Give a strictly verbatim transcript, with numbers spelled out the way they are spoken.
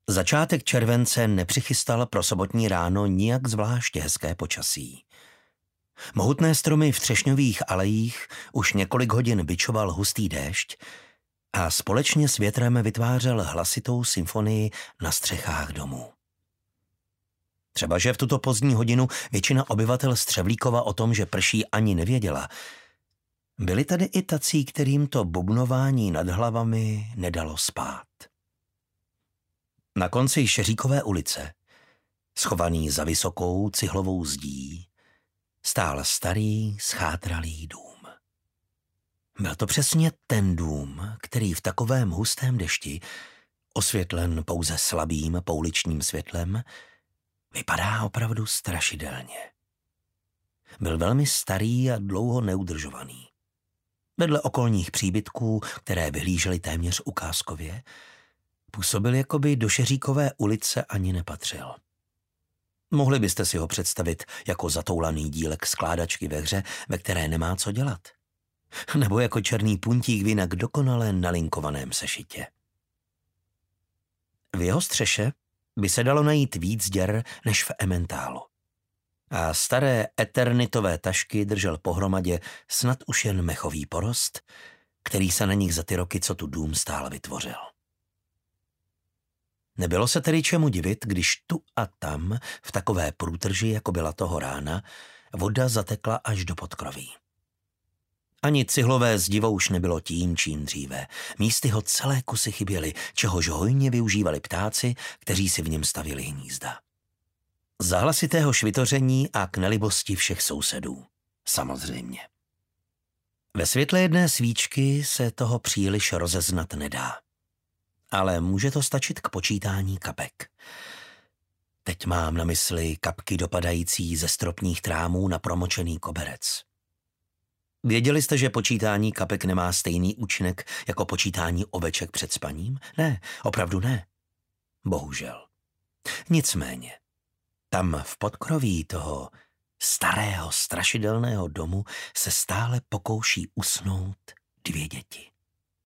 Začátek července nepřichystal pro sobotní ráno nijak zvláště hezké počasí. Mohutné stromy v třešňových alejích už několik hodin bičoval hustý déšť a společně s větrem vytvářel hlasitou symfonii na střechách domů. Třeba že v tuto pozdní hodinu většina obyvatel Střevlíkova o tom, že prší, ani nevěděla. Byli tady i tací, kterým to bubnování nad hlavami nedalo spát. Na konci Šeříkové ulice, schovaný za vysokou cihlovou zdí, stál starý, schátralý dům. Byl to přesně ten dům, který v takovém hustém dešti, osvětlen pouze slabým pouličním světlem, vypadá opravdu strašidelně. Byl velmi starý a dlouho neudržovaný. Vedle okolních příbytků, které vyhlížely téměř ukázkově, působil, jako by do Šeříkové ulice ani nepatřil. Mohli byste si ho představit jako zatoulaný dílek skládačky ve hře, ve které nemá co dělat. Nebo jako černý puntík v jinak dokonale nalinkovaném sešitě. V jeho střeše by se dalo najít víc děr než v Emmentálu. A staré eternitové tašky držel pohromadě snad už jen mechový porost, který se na nich za ty roky, co tu dům stál, vytvořil. Nebylo se tedy čemu divit, když tu a tam, v takové průtrži, jako byla toho rána, voda zatekla až do podkroví. Ani cihlové zdivo už nebylo tím, čím dříve. Místy ho celé kusy chyběly, čehož hojně využívali ptáci, kteří si v něm stavili hnízda. Za hlasitého švitoření a k nelibosti všech sousedů. Samozřejmě. Ve světle jedné svíčky se toho příliš rozeznat nedá. Ale může to stačit k počítání kapek. Teď mám na mysli kapky dopadající ze stropních trámů na promočený koberec. Věděli jste, že počítání kapek nemá stejný účinek jako počítání oveček před spaním? Ne, opravdu ne. Bohužel. Nicméně, tam v podkroví toho starého strašidelného domu se stále pokouší usnout dvě děti.